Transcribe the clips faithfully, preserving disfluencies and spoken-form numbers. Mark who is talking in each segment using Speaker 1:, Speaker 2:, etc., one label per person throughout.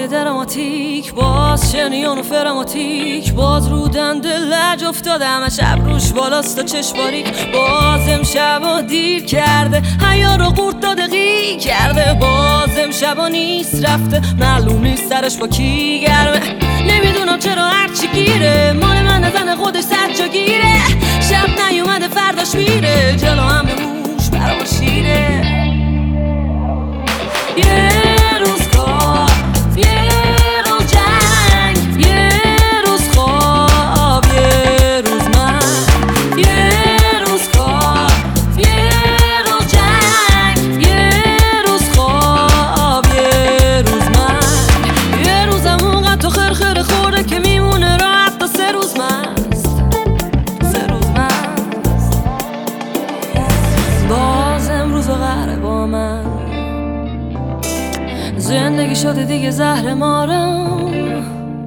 Speaker 1: های دراماتیک، باز شنیان و فراماتیک، باز رو دنده لج افتاده همه شب روش بالاست و چشم باریک. باز امشبا دیر کرده حیا رو قورت داده غی کرده، باز امشبا نیست رفته معلوم نیست سرش با کی گرمه. نمیدونم چرا هرچی گیره مال من نزن خودش صد جا گیره، شب نیومده فرداش میره جلو همه موش برام شیره. یه روز کار، یه روز جنگ، یه روز خواب، یه روز من. یه روز کار، یه روز جنگ، یه روز خواب، یه روز من. یه روزم اونقدر تو خرخره خورده که میمونه راحت تا سه روز مست، سه روز مست. باز امروز قهره با من، زندگی شده دیگه زهر مارم،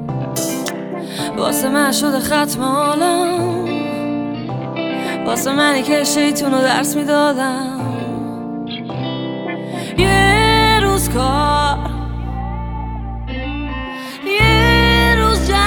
Speaker 1: واسه من شده ختم عالم، واسه منی که شیطونو درس میدادم. یه روز کار، یه روز جنگ.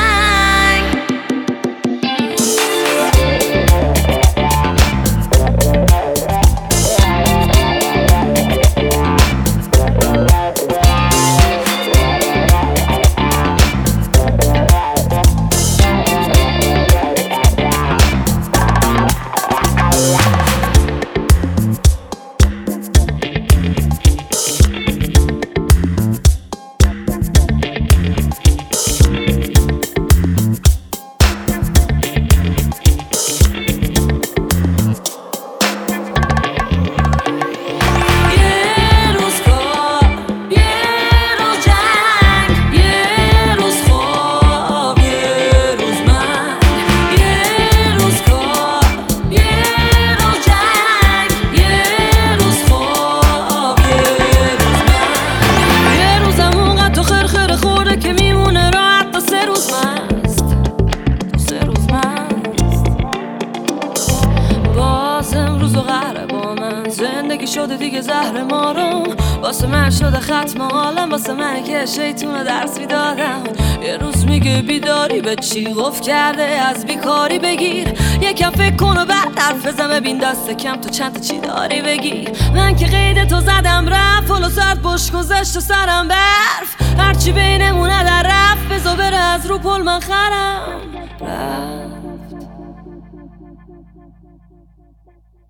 Speaker 1: زندگی شده دیگه زهر مارم، واسه من شده ختم عالم، واسه منی که شیطونو درس میدادم. یه روز میگه بیداری به چی قفل کرده از بیکاری بگیر، یکم فکر کن و بعد حرف بزن ببین دست کم تو چند تا چی داری بگیر. من که قید تو زدم رفت فلو ساعت بش گذشت و سرم برف، هرچی بینمونه در رفت بزا بره از رو پل من خرم رفت.